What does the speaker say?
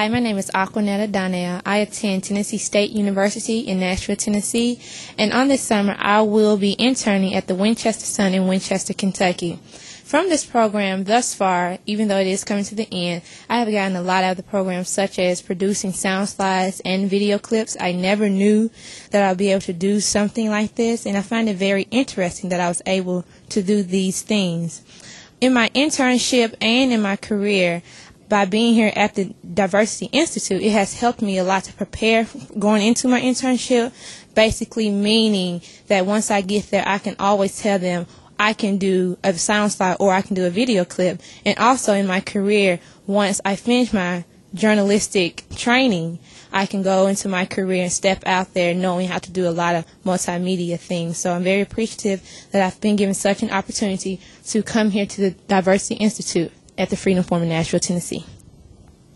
Hi, my name is Aquanetta Donnell. I attend Tennessee State University in Nashville, Tennessee, and on this summer I will be interning at the Winchester Sun in Winchester, Kentucky. From this program thus far, even though it is coming to the end, I have gotten a lot out of the program, such as producing sound slides and video clips. I never knew that I'd be able to do something like this, and I find it very interesting that I was able to do these things. In my internship and in my career, by being here at the Diversity Institute, it has helped me a lot to prepare going into my internship, basically meaning that once I get there, I can always tell them I can do a sound slide or I can do a video clip. And also in my career, once I finish my journalistic training, I can go into my career and step out there knowing how to do a lot of multimedia things. So I'm very appreciative that I've been given such an opportunity to come here to the Diversity Institute at the Freedom Forum in Nashville, Tennessee.